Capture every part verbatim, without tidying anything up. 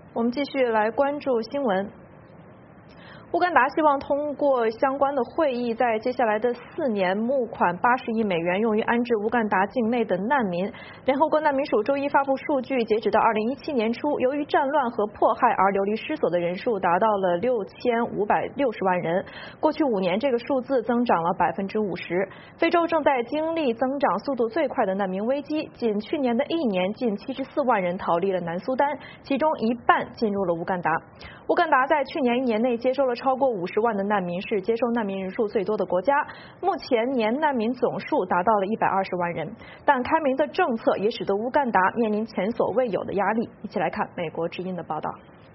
我们继续来关注新闻。乌干达希望通过相关的会议，在接下来的四年募款八十亿美元，用于安置乌干达境内的难民。联合国难民署周一发布数据，截止到二零一七年初，由于战乱和迫害而流离失所的人数达到了六千五百六十万人。过去五年，这个数字增长了百分之五十。非洲正在经历增长速度最快的难民危机，仅去年的一年，近七十四万人逃离了南苏丹，其中一半进入了乌干达。乌干达在去年一年内接收了超过五十万的难民，是接收难民人数最多的国家。目前年难民总数达到了一百二十万人，但开明的政策也使得乌干达面临前所未有的压力。一起来看美国之音的报道。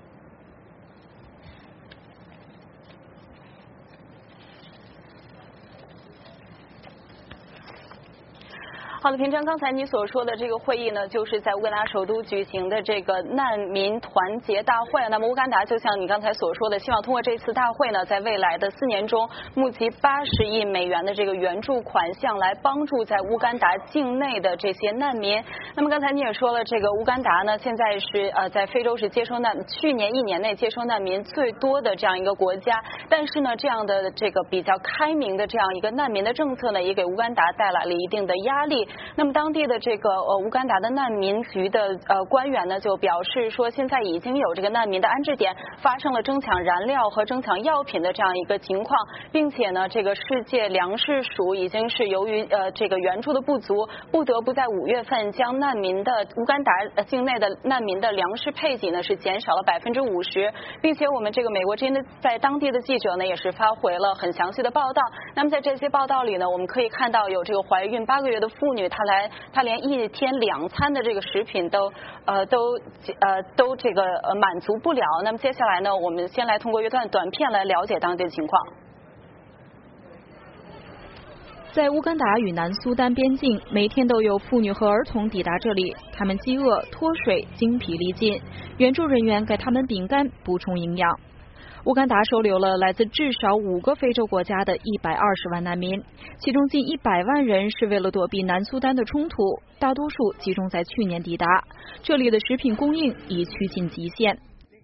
好的，平常刚才你所说的这个会议呢，就是在乌干达首都举行的这个难民团结大会。那么乌干达就像你刚才所说的，希望通过这次大会呢，在未来的四年中募集八十亿美元的这个援助款项，来帮助在乌干达境内的这些难民。那么刚才你也说了，这个乌干达呢，现在是呃在非洲是接收难去年一年内接收难民最多的这样一个国家。但是呢，这样的这个比较开明的这样一个难民的政策呢，也给乌干达带来了一定的压力。那么当地的这个呃乌干达的难民局的呃官员呢，就表示说，现在已经有这个难民的安置点发生了争抢燃料和争抢药品的这样一个情况，并且呢，这个世界粮食署已经是由于呃这个援助的不足，不得不在五月份将难民的乌干达境内的难民的粮食配给呢是减少了百分之五十，并且我们这个美国之音的在当地的记者呢也是发回了很详细的报道。那么在这些报道里呢，我们可以看到有这个怀孕八个月的妇女，她来她连一天两餐的这个食品都呃都呃都这个呃满足不了。那么接下来呢，我们先来通过一段短片来了解当地的情况。 在乌干达与南苏丹边境，每天都有妇女和儿童抵达这里，他们饥饿、脱水、精疲力尽，援助人员给他们饼干补充营养。乌干达收留了来自至少五个非洲国家的一百二十万难民，其中近一百万人是为了躲避南苏丹的冲突，大多数集中在去年抵达。这里的食品供应已趋近极限。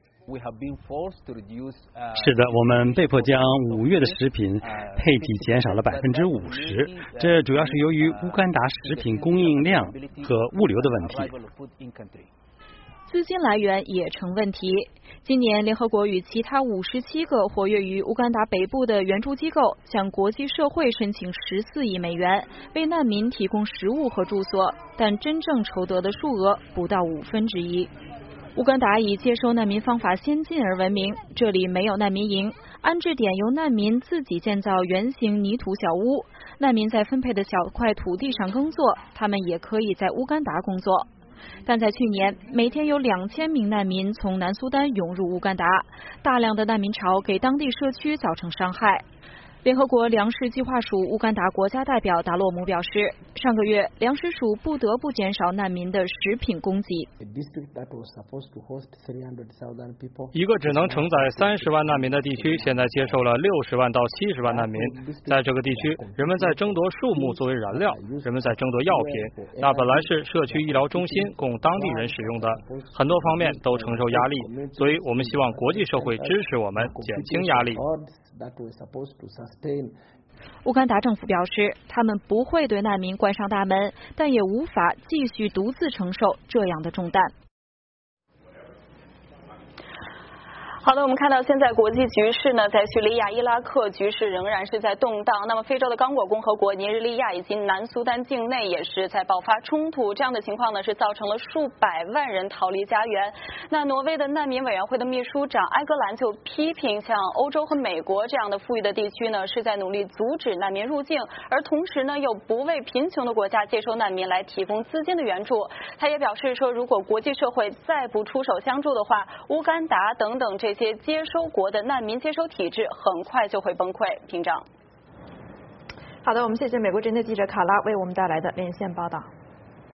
是的，我们被迫将五月的食品配给减少了百分之五十，这主要是由于乌干达食品供应量和物流的问题。 资金来源也成问题。今年，联合国与其他五十七个活跃于乌干达北部的援助机构向国际社会申请十四亿美元，为难民提供食物和住所，但真正筹得的数额不到五分之一。乌干达以接收难民方法先进而闻名，这里没有难民营，安置点由难民自己建造圆形泥土小屋，难民在分配的小块土地上耕作，他们也可以在乌干达工作。但在去年，每天有两千名难民从南苏丹涌入乌干达，大量的难民潮给当地社区造成伤害。联合国粮食计划署乌干达国家代表达洛姆表示，上个月粮食署不得不减少难民的食品供给。 一个只能承载三十万难民的地区，现在接受了六十万到七十万难民。在这个地区，人们在争夺树木作为燃料，人们在争夺药品，那本来是社区医疗中心供当地人使用的，很多方面都承受压力，所以我们希望国际社会支持我们，减轻压力。 乌干达政府表示，他们不会对难民关上大门，但也无法继续独自承受这样的重担。 好的，我们看到现在国际局势呢，在叙利亚、伊拉克局势仍然是在动荡。那么，非洲的刚果共和国、尼日利亚以及南苏丹境内也是在爆发冲突。这样的情况呢，是造成了数百万人逃离家园。那挪威的难民委员会的秘书长埃格兰就批评，像欧洲和美国这样的富裕的地区呢，是在努力阻止难民入境，而同时呢，又不为贫穷的国家接收难民来提供资金的援助。他也表示说，如果国际社会再不出手相助的话，乌干达等等这。这些接收国的难民接收体制很快就会崩溃。平长， 好的，我们谢谢美国之音的记者卡拉为我们带来的连线报道。